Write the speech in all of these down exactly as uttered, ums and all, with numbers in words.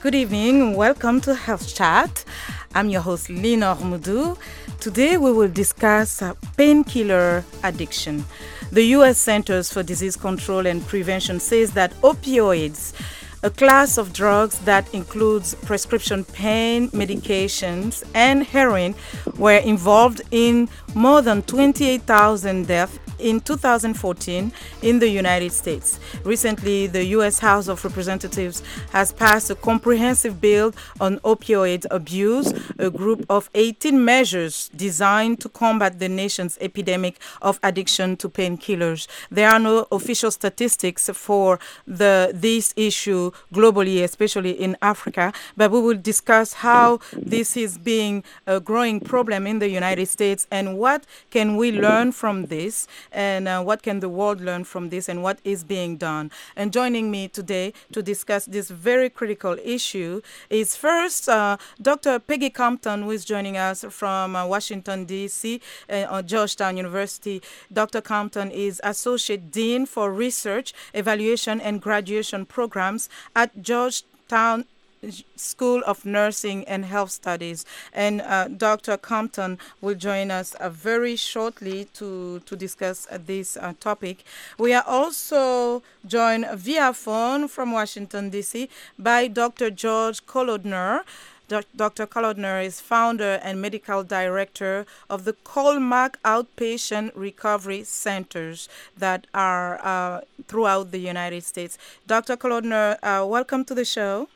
Good evening. Welcome to Health Chat. I'm your host, Lenore Moudou. Today we will discuss uh, painkiller addiction. The U S Centers for Disease Control and Prevention says that opioids, a class of drugs that includes prescription pain medications and heroin, were involved in more than twenty-eight thousand deaths in two thousand fourteen in the United States. Recently, the U S House of Representatives has passed a comprehensive bill on opioid abuse, a group of eighteen measures designed to combat the nation's epidemic of addiction to painkillers. There are no official statistics for the this issue globally, especially in Africa, but we will discuss how this is being a growing problem in the United States and what can we learn from this, and uh, what can the world learn from this, and what is being done. And joining me today to discuss this very critical issue is first uh, Doctor Peggy Compton, who is joining us from uh, Washington, D C, uh, Georgetown University. Doctor Compton is Associate Dean for Research, Evaluation, and Graduation Programs at Georgetown School of Nursing and Health Studies. And uh, Doctor Compton will join us uh, very shortly to, to discuss uh, this uh, topic. We are also joined via phone from Washington, D C by Doctor George Kolodner. Doctor Kolodner is founder and medical director of the Colmack Outpatient Recovery Centers that are uh, throughout the United States. Doctor Kolodner, uh, welcome to the show.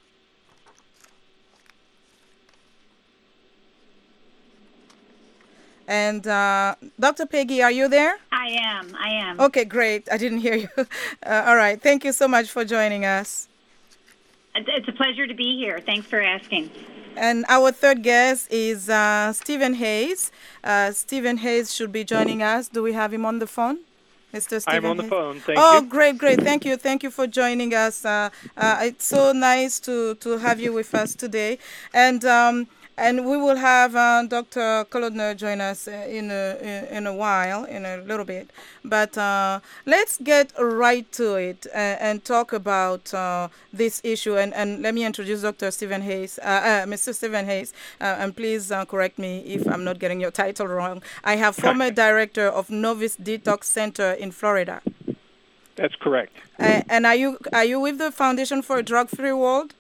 And uh, Doctor Peggy, are you there? I am. I am. Okay, great. I didn't hear you. Uh, all right. Thank you so much for joining us. It's a pleasure to be here. Thanks for asking. And our third guest is uh, Stephen Hayes. Uh, Stephen Hayes should be joining us. Do we have him on the phone? Mister Stephen I'm on the Hayes? phone. Thank oh, you. Oh, great, great. Thank you. Thank you for joining us. Uh, uh, it's so nice to, to have you with us today. And um, and we will have uh, Doctor Kolodner join us in a, in a while, in a little bit. But uh, let's get right to it and, and talk about uh, this issue. And, and let me introduce Doctor Stephen Hayes, uh, uh, Mister Stephen Hayes. Uh, and please uh, correct me if I'm not getting your title wrong. I have former director of Novice Detox Center in Florida. That's correct. Uh, and are you are you with the Foundation for a Drug-Free World?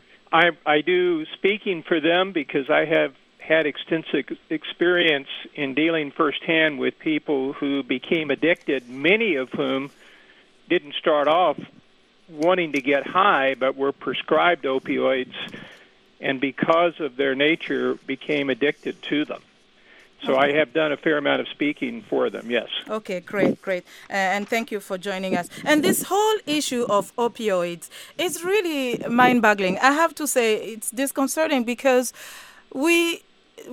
I, I do speaking for them because I have had extensive experience in dealing firsthand with people who became addicted, many of whom didn't start off wanting to get high but were prescribed opioids and because of their nature became addicted to them. So I have done a fair amount of speaking for them, yes. Okay, great, great. Uh, and thank you for joining us. And this whole issue of opioids is really mind-boggling. I have to say it's disconcerting because we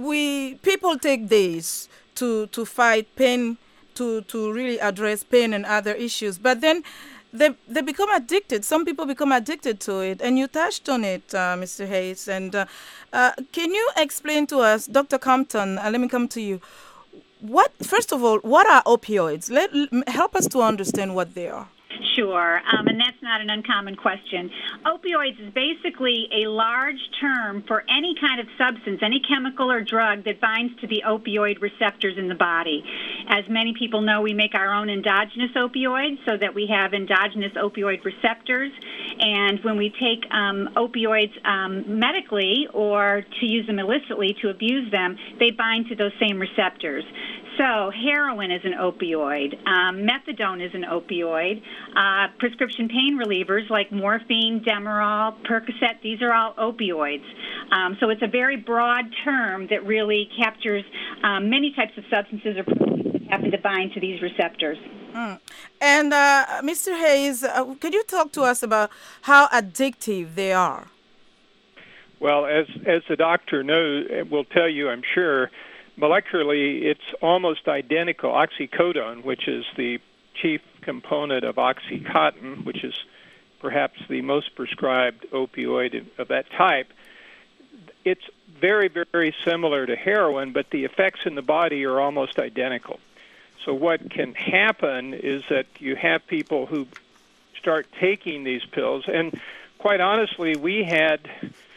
we people take days to, to fight pain, to, to really address pain and other issues. But then they they become addicted. Some people become addicted to it. And you touched on it, uh, Mister Hayes. And uh, uh, can you explain to us, Doctor Compton, uh, let me come to you. What, first of all, what are opioids? Let, help us to understand what they are. Sure, um, and that's not an uncommon question. Opioids is basically a large term for any kind of substance, any chemical or drug that binds to the opioid receptors in the body. As many people know, we make our own endogenous opioids so that we have endogenous opioid receptors. And when we take um, opioids um, medically or to use them illicitly to abuse them, they bind to those same receptors. So heroin is an opioid. Um, methadone is an opioid. Uh, prescription pain relievers like morphine, Demerol, Percocet, these are all opioids. Um, so it's a very broad term that really captures um, many types of substances or proteins that happen to bind to these receptors. Mm. And uh, Mister Hayes, uh, could you talk to us about how addictive they are? Well, as as the doctor knows, will tell you, I'm sure, molecularly, it's almost identical. Oxycodone, which is the chief component of OxyContin, which is perhaps the most prescribed opioid of that type, it's very, very similar to heroin, but the effects in the body are almost identical. So what can happen is that you have people who start taking these pills, and quite honestly, we had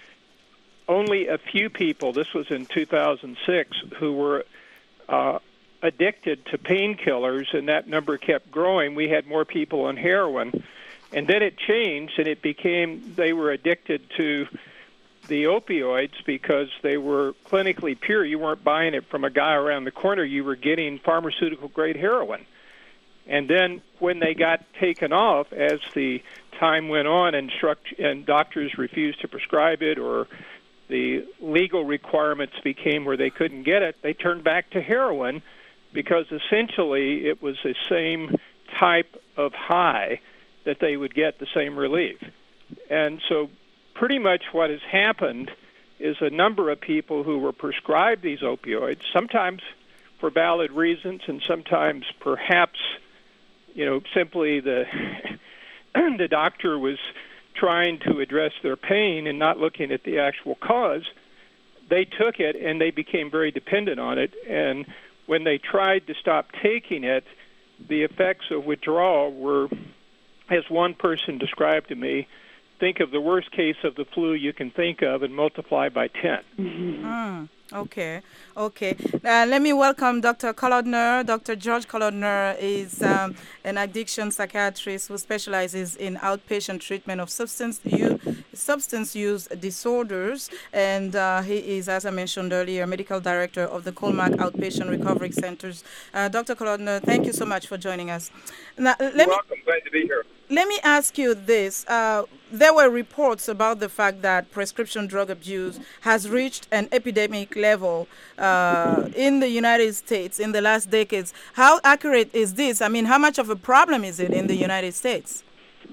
only a few people, this was in two thousand six, who were uh, addicted to painkillers, and that number kept growing. We had more people on heroin. And then it changed, and it became they were addicted to the opioids because they were clinically pure. You weren't buying it from a guy around the corner. You were getting pharmaceutical-grade heroin. And then when they got taken off, as the time went on and, struct- and doctors refused to prescribe it or the legal requirements became where they couldn't get it, they turned back to heroin because essentially it was the same type of high that they would get, the same relief. And so pretty much what has happened is a number of people who were prescribed these opioids, sometimes for valid reasons and sometimes perhaps, you know, simply the the doctor was trying to address their pain and not looking at the actual cause. They took it and they became very dependent on it. And when they tried to stop taking it, the effects of withdrawal were, as one person described to me, think of the worst case of the flu you can think of and multiply by ten. Mm-hmm. Mm, okay, okay. Uh, let me welcome Doctor Kolodner. Doctor George Kolodner is um, an addiction psychiatrist who specializes in outpatient treatment of substance use, substance use disorders, and uh, he is, as I mentioned earlier, medical director of the Colmac Outpatient Recovery Centers. Uh, Doctor Kolodner, thank you so much for joining us. Now, let You're me, welcome. Glad to be here. Let me ask you this. Uh, there were reports about the fact that prescription drug abuse has reached an epidemic level uh, in the United States in the last decades. How accurate is this? I mean, how much of a problem is it in the United States?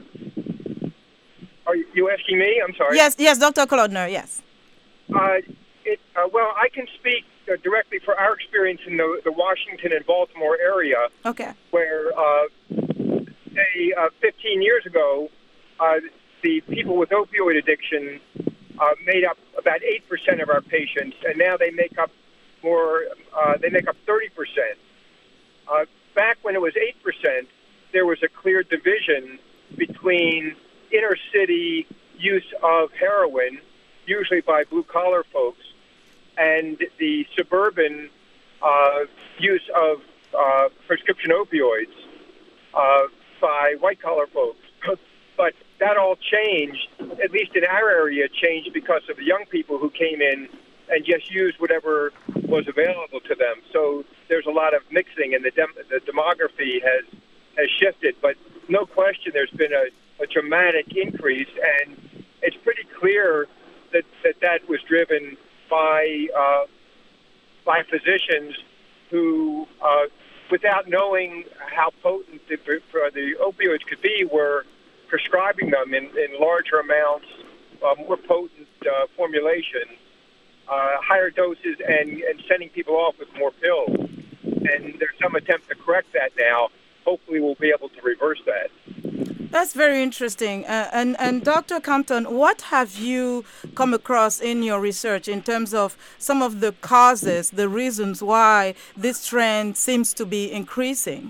Are you asking me? I'm sorry. Yes, yes, Doctor Kolodner, yes. Uh, it, uh, well, I can speak uh, directly for our experience in the, the Washington and Baltimore area. Okay. Where, uh, say, uh, fifteen years ago, uh, the people with opioid addiction uh, made up about eight percent of our patients, and now they make up more, uh, they make up thirty percent. Uh, back when it was eight percent, there was a clear division between inner city use of heroin, usually by blue-collar folks, and the suburban uh, use of uh, prescription opioids uh, by white-collar folks. But that all changed, at least in our area, changed because of the young people who came in and just used whatever was available to them. So there's a lot of mixing, and the, dem- the demography has, has shifted. But no question there's been a, a dramatic increase, and it's pretty clear that that, that was driven by uh, by physicians who, uh, without knowing how potent the, the opioids could be, were prescribing them in, in larger amounts, uh, more potent uh, formulations, uh, higher doses, and, and sending people off with more pills. And there's some attempt to correct that now. Hopefully we'll be able to reverse that. That's very interesting. Uh, and, and Doctor Compton, what have you come across in your research in terms of some of the causes, the reasons why this trend seems to be increasing?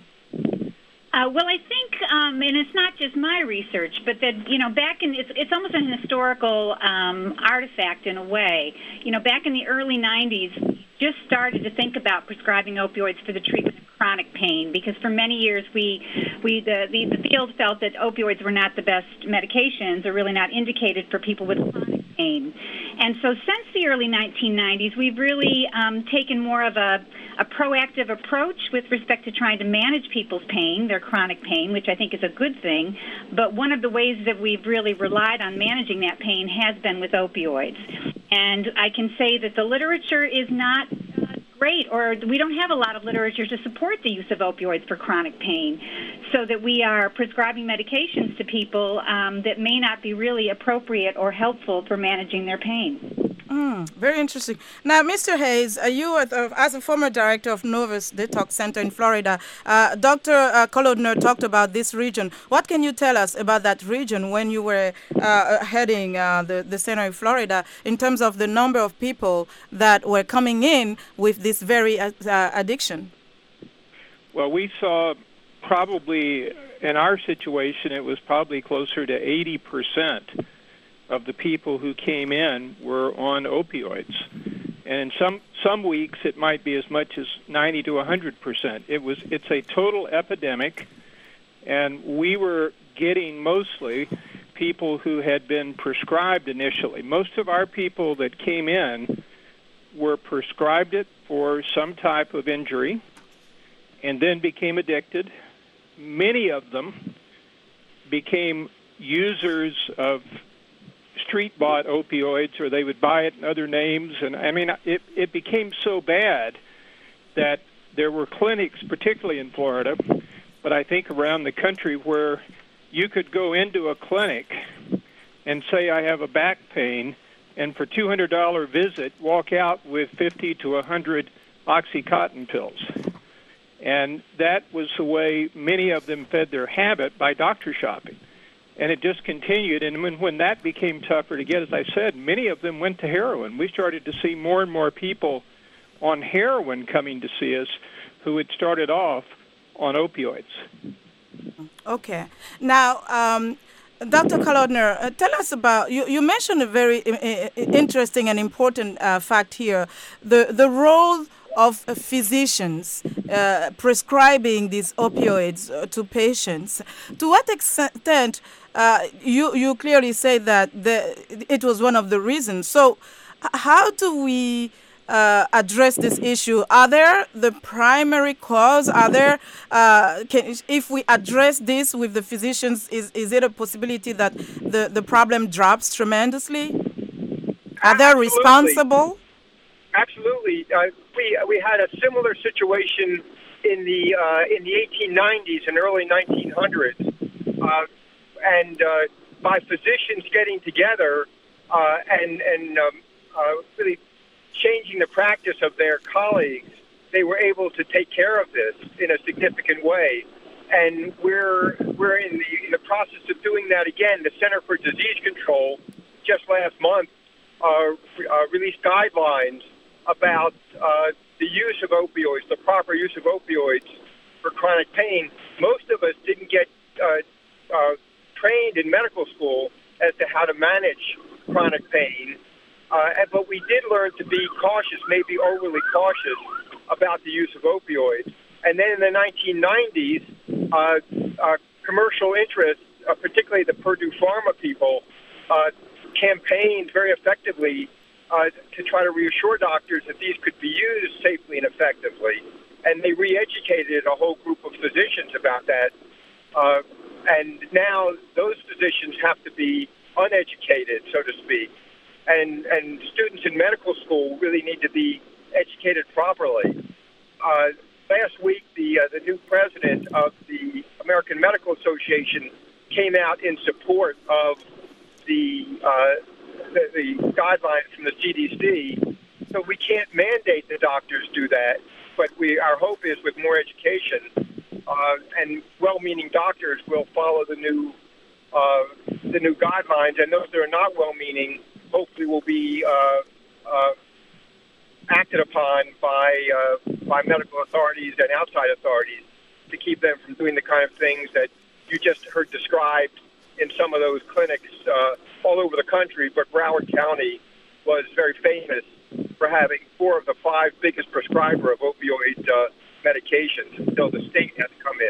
Uh, well, I think, um, and it's not just my research, but that, you know, back in, it's, it's almost an historical um, artifact in a way. You know, back in the early nineties, just started to think about prescribing opioids for the treatment of chronic pain, because for many years we, we the, the, the field felt that opioids were not the best medications, or really not indicated for people with chronic pain. And so since the early nineteen nineties, we've really um, taken more of a, a proactive approach with respect to trying to manage people's pain, their chronic pain, which I think is a good thing. But one of the ways that we've really relied on managing that pain has been with opioids. And I can say that the literature is not uh, great, or we don't have a lot of literature to support the use of opioids for chronic pain, so that we are prescribing medications to people um, that may not be really appropriate or helpful for managing their pain. Mm, very interesting. Now, Mister Hayes, uh, you, uh, as a former director of Novus Detox Center in Florida, uh, Doctor Uh, Kolodner talked about this region. What can you tell us about that region when you were uh, heading uh, the, the center in Florida, in terms of the number of people that were coming in with this very uh, addiction? Well, we saw probably, in our situation, it was probably closer to eighty percent of the people who came in were on opioids. And in some, some weeks, it might be as much as ninety to one hundred percent. It was, it's a total epidemic, and we were getting mostly people who had been prescribed initially. Most of our people that came in were prescribed it for some type of injury and then became addicted. Many of them became users of street-bought opioids, or they would buy it in other names. And I mean, it, it became so bad that there were clinics, particularly in Florida, but I think around the country, where you could go into a clinic and say, I have a back pain, and for two hundred dollars visit, walk out with fifty to one hundred OxyContin pills. And that was the way many of them fed their habit, by doctor shopping. And it just continued. And when, when that became tougher to get, as I said, many of them went to heroin. We started to see more and more people on heroin coming to see us who had started off on opioids. Okay. Now, um, Doctor Kalodner, uh, tell us about, you, you mentioned a very uh, interesting and important uh, fact here, the, the role of uh, physicians uh, prescribing these opioids uh, to patients. To what extent, uh, you, you clearly say that the, it was one of the reasons. So how do we uh, address this issue? Are there the primary cause? Are there, uh, can, if we address this with the physicians, is, is it a possibility that the, the problem drops tremendously? Are they Absolutely. responsible? Absolutely. Uh, we we had a similar situation in the uh, in the eighteen nineties and early nineteen hundreds, uh, and uh, by physicians getting together uh, and and um, uh, really changing the practice of their colleagues, they were able to take care of this in a significant way. And we're we're in the in the process of doing that again. The Center for Disease Control just last month uh, uh, released guidelines about uh, the use of opioids, the proper use of opioids for chronic pain. Most of us didn't get uh, uh, trained in medical school as to how to manage chronic pain, uh, but we did learn to be cautious, maybe overly cautious, about the use of opioids. And then in the nineteen nineties, uh, uh, commercial interests, uh, particularly the Purdue Pharma people, uh, campaigned very effectively Uh, to try to reassure doctors that these could be used safely and effectively. And they re-educated a whole group of physicians about that. Uh, and now those physicians have to be uneducated, so to speak. And, and students in medical school really need to be educated properly. Uh, last week, the, uh, the new president of the American Medical Association came out in support of the uh, The, the guidelines from the C D C, so we can't mandate the doctors do that. But we, our hope is, with more education uh, and well-meaning doctors will follow the new uh, the new guidelines, and those that are not well-meaning hopefully will be uh, uh, acted upon by uh, by medical authorities and outside authorities to keep them from doing the kind of things that you just heard described in some of those clinics uh, all over the country. But Broward County was very famous for having four of the five biggest prescriber of opioid uh, medications until the state had to come in.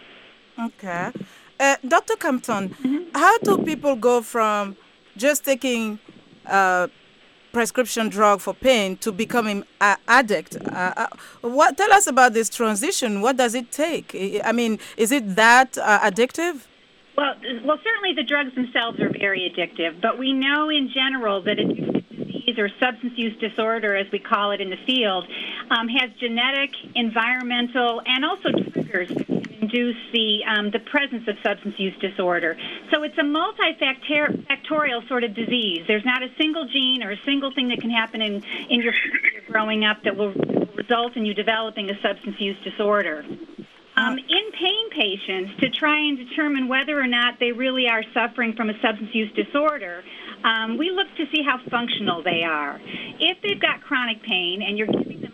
Okay. Uh, Doctor Compton, mm-hmm. how do people go from just taking uh, prescription drug for pain to becoming an addict? Uh, uh, what? Tell us about this transition. What does it take? I mean, is it that uh, addictive? Well, well, certainly the drugs themselves are very addictive, but we know in general that addictive disease, or substance use disorder, as we call it in the field, um, has genetic, environmental, and also triggers that can induce the um, the presence of substance use disorder. So it's a multifactorial sort of disease. There's not a single gene or a single thing that can happen in, in your growing up that will result in you developing a substance use disorder. Um, in pain patients, to try and determine whether or not they really are suffering from a substance use disorder, um, we look to see how functional they are. If they've got chronic pain and you're giving them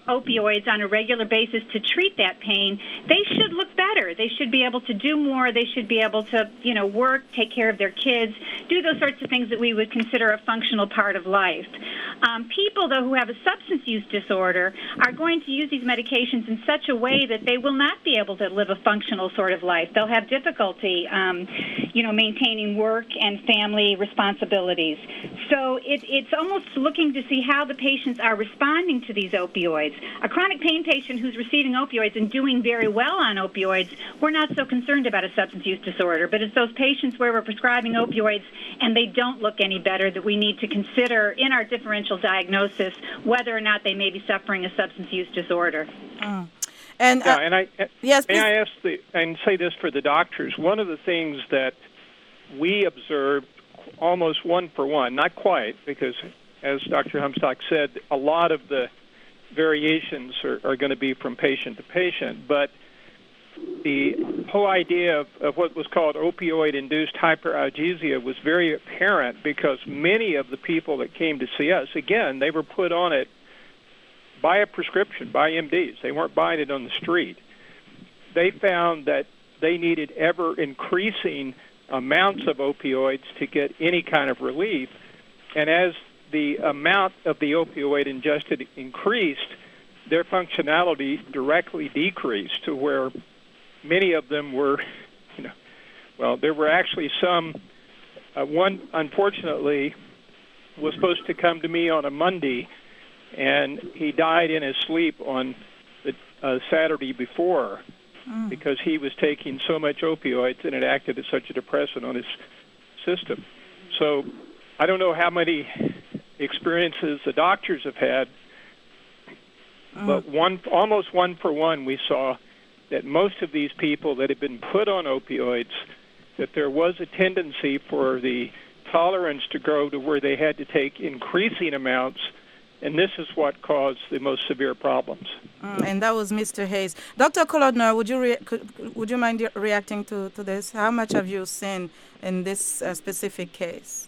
opioids on a regular basis to treat that pain, they should look better. They should be able to do more. They should be able to, you know, work, take care of their kids, do those sorts of things that we would consider a functional part of life. Um, people, though, who have a substance use disorder are going to use these medications in such a way that they will not be able to live a functional sort of life. They'll have difficulty, um, you know, maintaining work and family responsibilities. So it, it's almost looking to see how the patients are responding to these opioids. A chronic pain patient who's receiving opioids and doing very well on opioids, we're not so concerned about a substance use disorder. But it's those patients where we're prescribing opioids and they don't look any better that we need to consider in our differential diagnosis whether or not they may be suffering a substance use disorder. Mm. And, uh, yeah, and I yes, may I ask the and say this for the doctors. One of the things that we observed almost one for one, not quite, because as Doctor Humstock said, a lot of the variations are, are going to be from patient to patient, but the whole idea of, of what was called opioid-induced hyperalgesia was very apparent because many of the people that came to see us, again, they were put on it by a prescription, by M Ds. They weren't buying it on the street. They found that they needed ever-increasing amounts of opioids to get any kind of relief, and as the amount of the opioid ingested increased, their functionality directly decreased to where many of them were, you know, well, there were actually some, uh, one, unfortunately, was supposed to come to me on a Monday, and he died in his sleep on the uh, Saturday before mm. because he was taking so much opioids and it acted as such a depressant on his system. So I don't know how many experiences the doctors have had, mm. but one, almost one for one we saw that most of these people that had been put on opioids, that there was a tendency for the tolerance to grow to where they had to take increasing amounts, and this is what caused the most severe problems. Mm, and that was Mister Hayes. Doctor Kolodner, would you re- could, would you mind reacting to, to this? How much have you seen in this uh, specific case?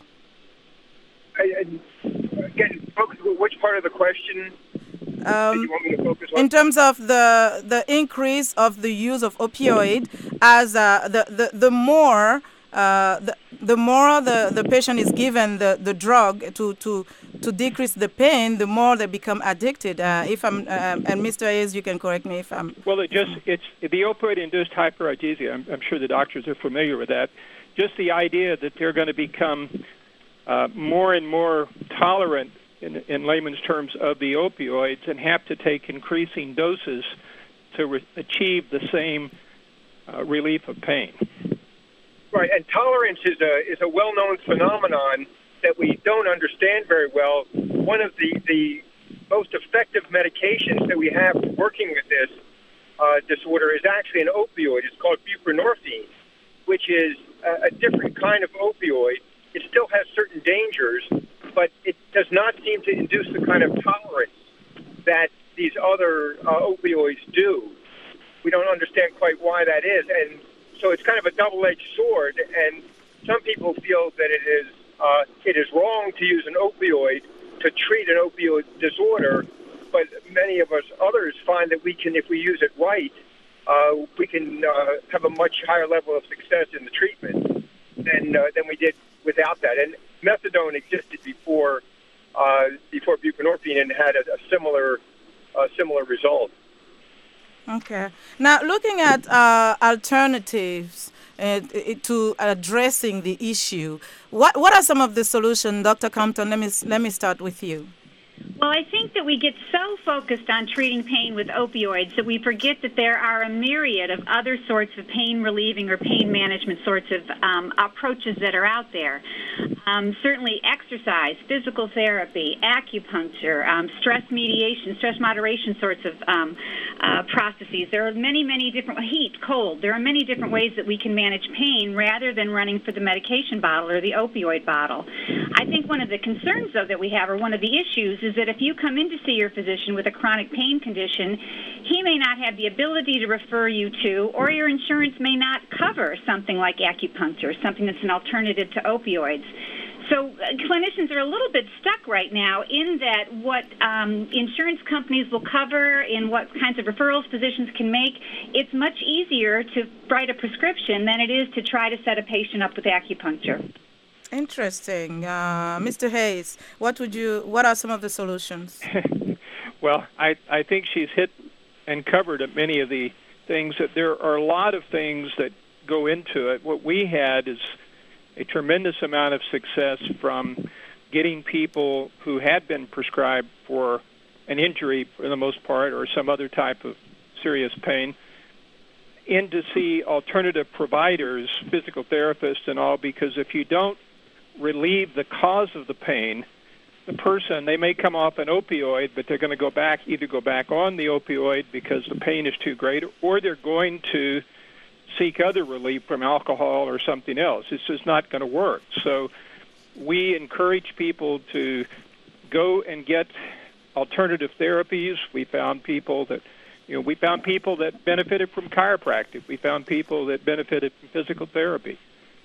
I, I, again, focus, which part of the question um, do you want me to focus on? In terms of the the increase of the use of opioid, as uh, the, the the more uh, the the more the, the patient is given the, the drug to, to to decrease the pain, the more they become addicted. Uh, if I'm uh, and Mister Hayes, you can correct me if I'm. Well, it just it's the opioid-induced hyperalgesia. I'm, I'm sure the doctors are familiar with that. Just the idea that they're going to become uh, more and more tolerant, in, in layman's terms, of the opioids and have to take increasing doses to re- achieve the same uh, relief of pain. Right, and tolerance is a is a well-known phenomenon that we don't understand very well. One of the, the most effective medications that we have working with this uh, disorder is actually an opioid. It's called buprenorphine, which is a, a different kind of opioid. It still has certain dangers, but it does not seem to induce the kind of tolerance that these other uh, opioids do. We don't understand quite why that is, and so it's kind of a double-edged sword, and some people feel that it is uh, it is wrong to use an opioid to treat an opioid disorder, but many of us others find that we can, if we use it right, uh, we can uh, have a much higher level of success in the treatment than uh, than we did without that. And methadone existed before uh, before buprenorphine and had a, a similar uh, similar result. Okay. Now, looking at uh, alternatives uh, to addressing the issue, what what are some of the solutions, Doctor Compton? Let me let me start with you. Well, I think that we get so focused on treating pain with opioids that we forget that there are a myriad of other sorts of pain relieving or pain management sorts of um, approaches that are out there. Um, certainly exercise, physical therapy, acupuncture, um, stress mediation, stress moderation sorts of um, uh, processes. There are many, many different, heat, cold, there are many different ways that we can manage pain rather than running for the medication bottle or the opioid bottle. I think one of the concerns, though, that we have, or one of the issues, is that if you come in to see your physician with a chronic pain condition, he may not have the ability to refer you to, or your insurance may not cover something like acupuncture, something that's an alternative to opioids. So uh, clinicians are a little bit stuck right now in that what um, insurance companies will cover and what kinds of referrals physicians can make, it's much easier to write a prescription than it is to try to set a patient up with acupuncture. Interesting. Uh, Mister Hayes, what would you? What are some of the solutions? Well, I, I think she's hit and covered at many of the things. That there are a lot of things that go into it. What we had is a tremendous amount of success from getting people who had been prescribed for an injury, for the most part, or some other type of serious pain, in to see alternative providers, physical therapists and all, because if you don't relieve the cause of the pain, the person, they may come off an opioid, but they're going to go back, either go back on the opioid because the pain is too great, or they're going to seek other relief from alcohol or something else. It's just not going to work. So we encourage people to go and get alternative therapies. We found people that, you know, we found people that benefited from chiropractic. We found people that benefited from physical therapy.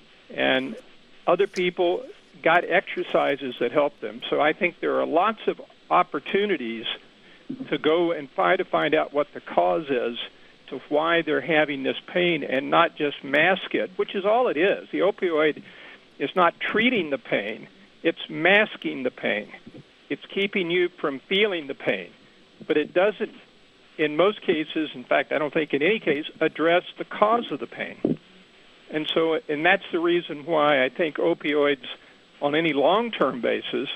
And other people got exercises that helped them. So I think there are lots of opportunities to go and try to find out what the cause is to why they're having this pain and not just mask it, which is all it is. The opioid is not treating the pain. It's masking the pain. It's keeping you from feeling the pain. But it doesn't, in most cases, in fact, I don't think in any case, address the cause of the pain. And so, and that's the reason why I think opioids on any long-term basis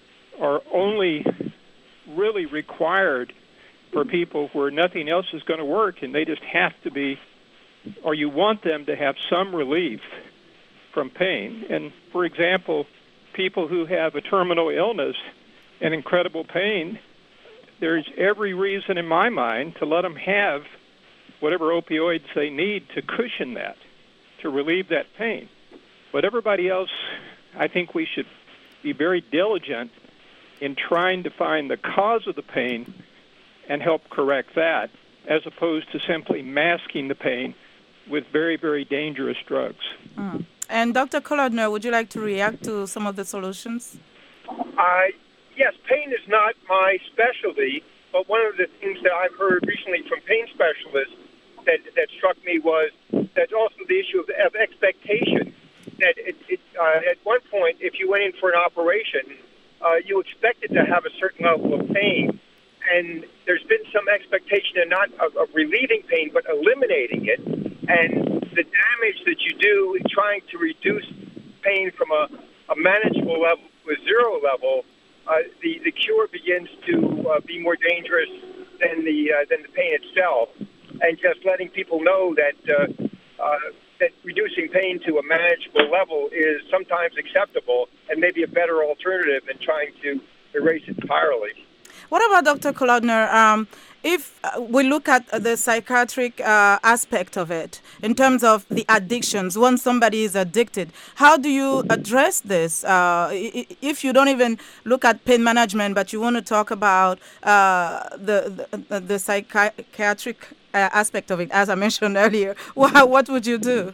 are only really required for people where nothing else is going to work, and they just have to be, or you want them to have some relief from pain. And, for example, people who have a terminal illness and incredible pain, there's every reason in my mind to let them have whatever opioids they need to cushion that, to relieve that pain. But everybody else, I think we should be very diligent in trying to find the cause of the pain and help correct that, as opposed to simply masking the pain with very, very dangerous drugs. Mm. And Doctor Kolodner, would you like to react to some of the solutions? Uh, yes, pain is not my specialty, but one of the things that I've heard recently from pain specialists that, that struck me was that also the issue of, of expectation. That it, it, uh, at one point, if you went in for an operation, uh, you expected to have a certain level of pain. And there's been some expectation of not of, of relieving pain, but eliminating it. And the damage that you do in trying to reduce pain from a, a manageable level to a zero level, uh, the, the cure begins to uh, be more dangerous than the uh, than the pain itself. And just letting people know that uh, uh, that reducing pain to a manageable level is sometimes acceptable and maybe a better alternative than trying to erase it entirely. What about Doctor Kolodner? Um, if we look at the psychiatric uh, aspect of it, in terms of the addictions, once somebody is addicted, how do you address this? Uh, if you don't even look at pain management, but you want to talk about uh, the, the the psychiatric uh, aspect of it, as I mentioned earlier, what, what would you do?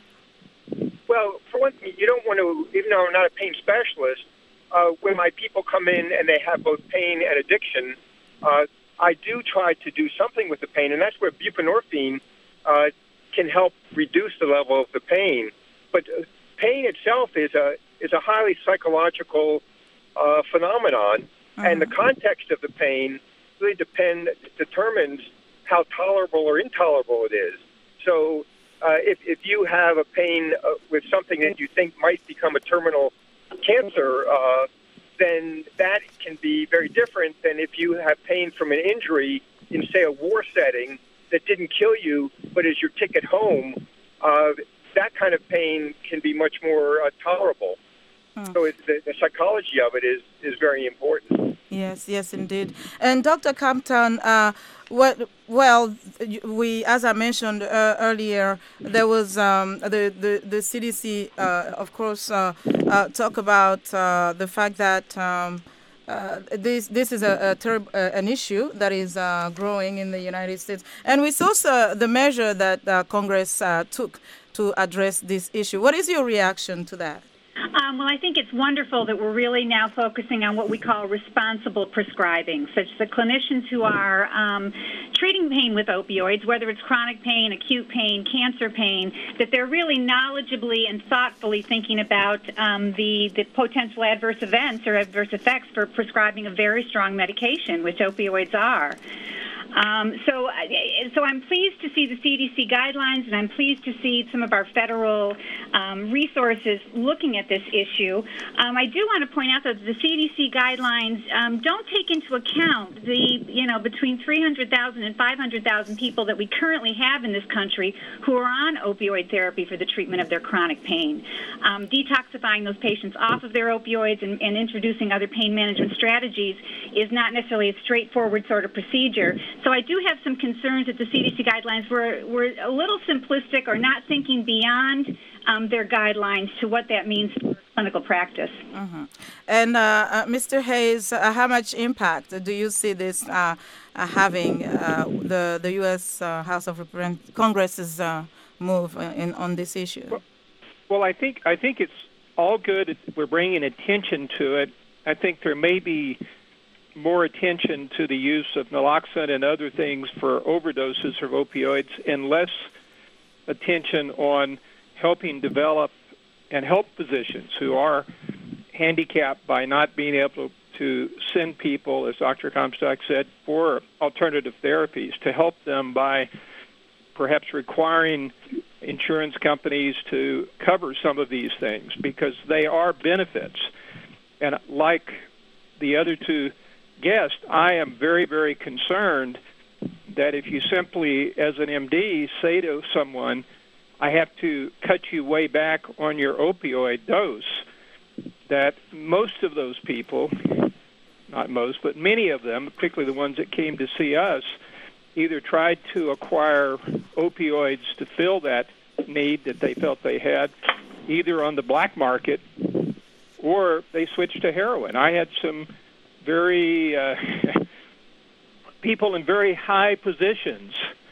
Well, for one thing, you don't want to, even though I'm not a pain specialist, Uh, when my people come in and they have both pain and addiction, uh, I do try to do something with the pain, and that's where buprenorphine uh, can help reduce the level of the pain. But uh, pain itself is a is a highly psychological uh, phenomenon, mm-hmm. and the context of the pain really depend determines how tolerable or intolerable it is. So, uh, if if you have a pain uh, with something that you think might become a terminal cancer, uh, then that can be very different than if you have pain from an injury in, say, a war setting that didn't kill you but is your ticket home. Uh, that kind of pain can be much more uh, tolerable. Hmm. So it, the, the psychology of it is, is very important. Yes, yes, indeed. And Doctor Compton, uh, what, well, we, as I mentioned uh, earlier, there was um, the, the, the C D C, uh, of course, uh, uh, talk about uh, the fact that um, uh, this this is a, a terb, uh, an issue that is uh, growing in the United States. And we saw uh, the measure that uh, Congress uh, took to address this issue. What is your reaction to that? Um, well, I think it's wonderful that we're really now focusing on what we call responsible prescribing, such that clinicians who are um, treating pain with opioids, whether it's chronic pain, acute pain, cancer pain, that they're really knowledgeably and thoughtfully thinking about um, the, the potential adverse events or adverse effects for prescribing a very strong medication, which opioids are. Um, so, so I'm pleased to see the C D C guidelines, and I'm pleased to see some of our federal um, resources looking at this issue. Um, I do want to point out that the C D C guidelines um, don't take into account the, you know, between three hundred thousand and five hundred thousand people that we currently have in this country who are on opioid therapy for the treatment of their chronic pain. Um, detoxifying those patients off of their opioids and, and introducing other pain management strategies is not necessarily a straightforward sort of procedure. So I do have some concerns that the C D C guidelines were, were a little simplistic or not thinking beyond um, their guidelines to what that means for clinical practice. Mm-hmm. And uh, uh, Mister Hayes, uh, how much impact do you see this uh, uh, having, uh, the, the U S uh, House of Representatives, Congress's uh, move in, on this issue? Well, well, I think I think it's all good. We're bringing attention to it. I think there may be more attention to the use of naloxone and other things for overdoses of opioids and less attention on helping develop and help physicians who are handicapped by not being able to send people, as Doctor Comstock said, for alternative therapies, to help them by perhaps requiring insurance companies to cover some of these things because they are benefits. And like the other two guests, I am very, very concerned that if you simply, as an M D, say to someone, I have to cut you way back on your opioid dose, that most of those people, not most, but many of them, particularly the ones that came to see us, either tried to acquire opioids to fill that need that they felt they had, either on the black market or they switched to heroin. I had some very uh, people in very high positions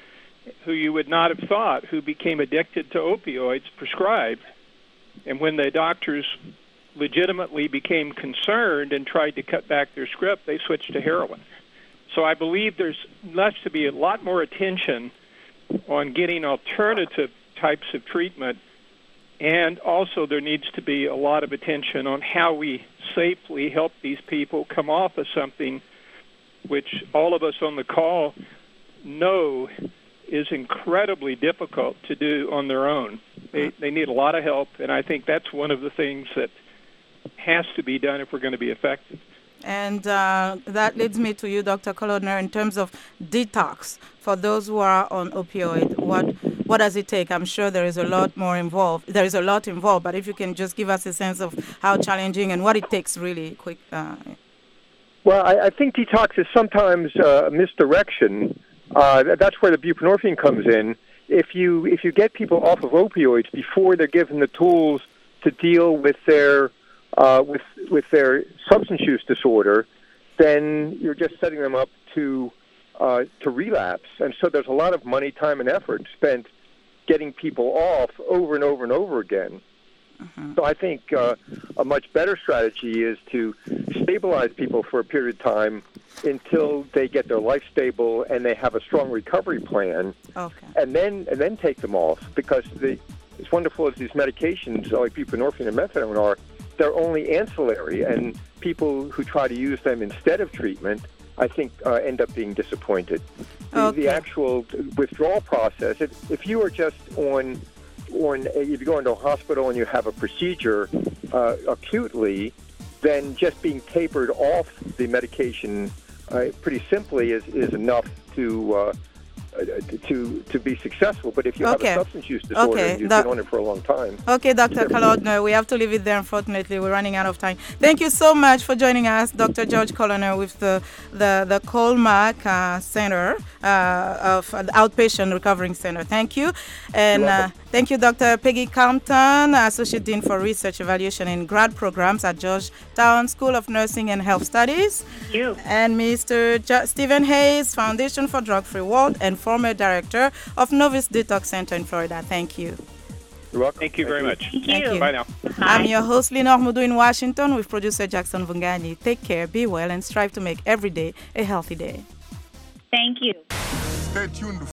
who you would not have thought who became addicted to opioids prescribed. And when the doctors legitimately became concerned and tried to cut back their script, they switched to heroin. So I believe there's has to be a lot more attention on getting alternative types of treatment, and also there needs to be a lot of attention on how we safely help these people come off of something which all of us on the call know is incredibly difficult to do on their own. They, they need a lot of help, and I think that's one of the things that has to be done if we're going to be effective. And uh, that leads me to you, Doctor Kolodner, in terms of detox for those who are on opioid. What what does it take? I'm sure there is a lot more involved. There is a lot involved, but if you can just give us a sense of how challenging and what it takes really quick. Uh, well, I, I think detox is sometimes uh, misdirection. Uh, that's where the buprenorphine comes in. If you if you get people off of opioids before they're given the tools to deal with their uh, with with their substance use disorder, then you're just setting them up to uh, to relapse. And so there's a lot of money, time, and effort spent getting people off over and over and over again. Mm-hmm. So I think uh, a much better strategy is to stabilize people for a period of time until they get their life stable and they have a strong recovery plan, okay. and then and then take them off. Because the, as wonderful as these medications like buprenorphine and methadone are, they're only ancillary, and people who try to use them instead of treatment, I think, uh, end up being disappointed. The, okay. the actual withdrawal process, if, if you are just on, on a, if you go into a hospital and you have a procedure uh, acutely, then just being tapered off the medication uh, pretty simply is, is enough to uh, to to be successful. But if you okay. have a substance use disorder okay. and you've Doc- been on it for a long time. Okay, Doctor Kolodner, we have to leave it there, unfortunately. We're running out of time. Thank you so much for joining us, Doctor George Kolodner, with the, the, the Colmac uh, Center, uh, of uh, the Outpatient Recovering Center. Thank you. And uh, thank you, Doctor Peggy Compton, Associate Dean for Research Evaluation and Grad Programs at Georgetown School of Nursing and Health Studies. Thank you. And Mister Jo- Stephen Hayes, Foundation for Drug Free World and former Director of Novice Detox Center in Florida. Thank you. You're welcome. Thank you very much. Thank Thank you. you. Bye now. I'm your host, Lenore Mudu in Washington, with producer Jackson Vungani. Take care, be well, and strive to make every day a healthy day. Thank you. Stay tuned.